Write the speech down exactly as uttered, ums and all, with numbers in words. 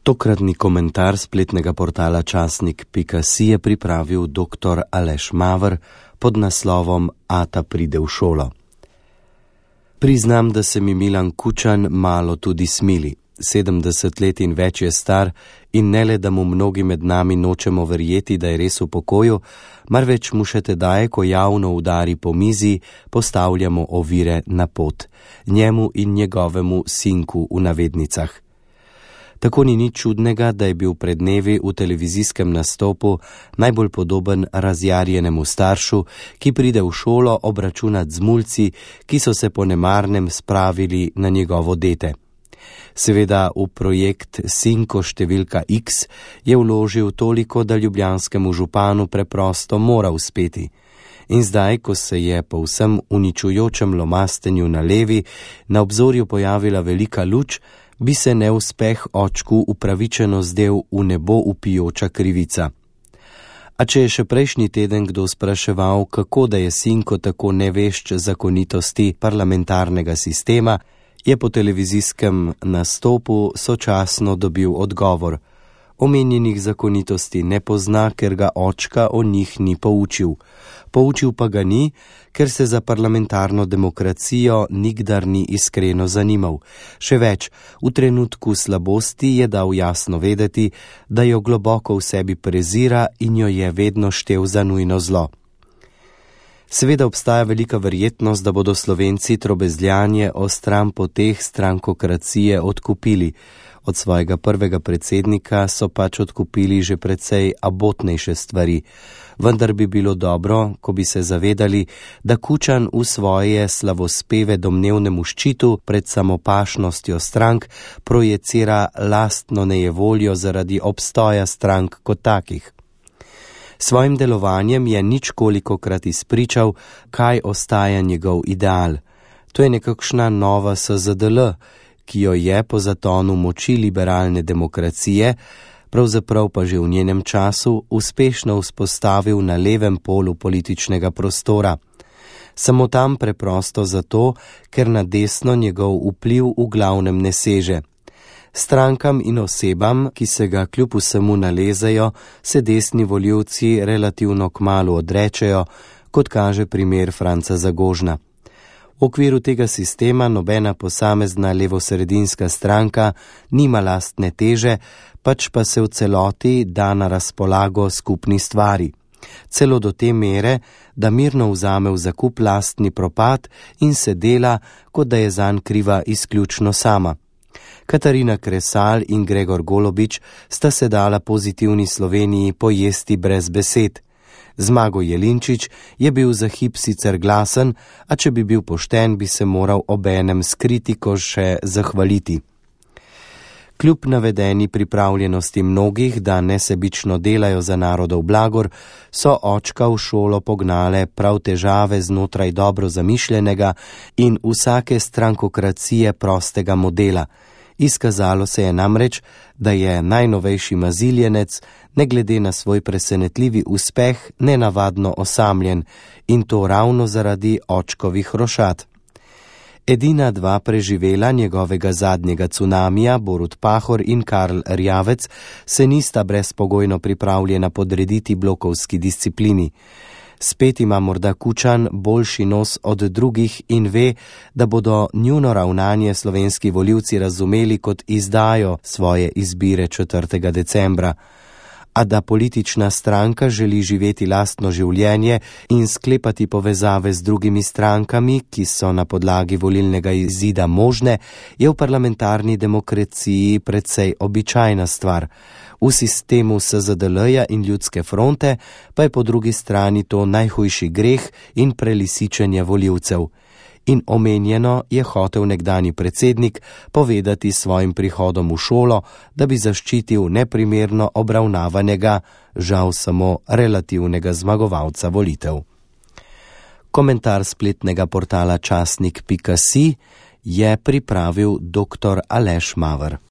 Tokratni komentar spletnega portala časnik pika si je pripravil doktor Aleš Maver pod naslovom Ata pride v šolo. Priznam, da se mi Milan Kučan malo tudi smili. sedemdeset let in več je star in ne le, da mu mnogi med nami nočemo verjeti, da je res v pokoju, marveč mu še tedaj, ko javno udari po mizi, postavljamo ovire na pot, njemu in njegovemu sinku v navednicah. Tako ni nič čudnega, da je bil pred dnevi v televizijskem nastopu najbolj podoben razjarjenemu staršu, ki pride v šolo obračunat z mulci, ki so se po nemarnem spravili na njegovo dete. Seveda v projekt Sinko številka X je vložil toliko, da ljubljanskemu županu preprosto mora uspeti. In zdaj, ko se je po vsem uničujočem lomastenju na levi na obzorju pojavila velika luč, bi se neuspeh očku upravičeno zdel v nebo vpijoča krivica. A če je še prejšnji teden kdo spraševal, kako da je Sinko tako nevešč zakonitosti parlamentarnega sistema, je po televizijskem nastopu sočasno dobil odgovor. Omenjenih zakonitosti ne pozna, ker ga očka o njih ni poučil. Poučil pa ga ni, ker se za parlamentarno demokracijo nikdar ni iskreno zanimal. Še več, v trenutku slabosti je dal jasno vedeti, da jo globoko v sebi prezira in jo je vedno štel za nujno zlo. Seveda obstaja velika verjetnost, da bodo Slovenci trobezljanje o stranpoteh strankokracije odkupili. Od svojega prvega predsednika so pač odkupili že precej abotnejše stvari, vendar bi bilo dobro, ko bi se zavedali, da Kučan v svoje slavospeve domnevnemu ščitu pred samopašnostjo strank projecira lastno nejevoljo zaradi obstoja strank kot takih. Svojim delovanjem je ničkolikokrat izpričal, kaj ostaja njegov ideal. To je nekakšna nova S Z D L, ki jo je po zatonu moči liberalne demokracije, pravzaprav pa že v njenem času, uspešno vzpostavil na levem polu političnega prostora. Samo tam preprosto zato, ker na desno njegov vpliv v glavnem ne seže. Strankam in osebam, ki se ga kljub vsemu nalezajo, se desni volivci relativno kmalu odrečejo, kot kaže primer Franca Zagožna. V okviru tega sistema nobena posamezna levosredinska stranka nima lastne teže, pač pa se v celoti da na razpolago skupni stvari. Celo do te mere, da mirno vzame v zakup lastni propad in se dela, kot da je zanj kriva izključno sama. Katarina Kresal in Gregor Golobič sta se dala pozitivni Sloveniji pojesti brez besed. Zmago Jelinčič je bil za hip sicer glasen, a če bi bil pošten, bi se moral obenem s kritiko še zahvaliti. Kljub navedeni pripravljenosti mnogih, da nesebično delajo za narodov blagor, so očka v šolo pognale prav težave znotraj dobro zamišljenega in vsake strankokracije prostega modela. Izkazalo se je namreč, da je najnovejši maziljenec, ne glede na svoj presenetljivi uspeh, nenavadno osamljen, in to ravno zaradi očkovih rošad. Edina dva preživela njegovega zadnjega cunamija, Borut Pahor in Karl Rjavec, se nista brezpogojno pripravljena podrediti blokovski disciplini. Spet ima morda Kučan boljši nos od drugih in ve, da bodo njuno ravnanje slovenski volivci razumeli kot izdajo svoje izbire četrtega decembra. A da politična stranka želi živeti lastno življenje in sklepati povezave z drugimi strankami, ki so na podlagi volilnega izida možne, je v parlamentarni demokraciji precej običajna stvar. V sistemu S Z D L-ja in Ljudske fronte pa je po drugi strani to najhujši greh in prelisičenje volivcev. In omenjeno je hotel nekdanji predsednik povedati svojim prihodom v šolo, da bi zaščitil neprimerno obravnavanega, žal samo relativnega zmagovalca volitev. Komentar spletnega portala časnik pika si je pripravil doktor Aleš Maver.